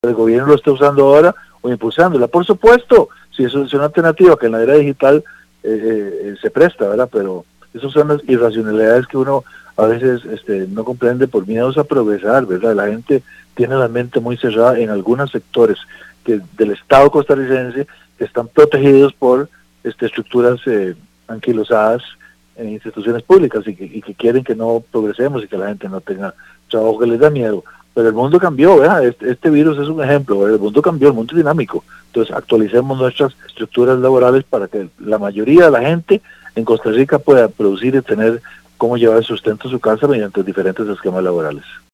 el gobierno lo está usando ahora o impulsándola. Por supuesto, si eso es una alternativa que en la era digital se presta, ¿verdad? Pero esas son las irracionalidades que uno a veces no comprende por miedos a progresar, ¿verdad? La gente tiene la mente muy cerrada en algunos sectores del Estado costarricense que están protegidos por estructuras anquilosadas en instituciones públicas y que quieren que no progresemos y que la gente no tenga trabajo, que les da miedo. Pero el mundo cambió, ¿verdad? Este virus es un ejemplo, ¿verdad? El mundo cambió, el mundo es dinámico. Entonces actualicemos nuestras estructuras laborales para que la mayoría de la gente en Costa Rica pueda producir y tener cómo llevar el sustento a su casa mediante diferentes esquemas laborales.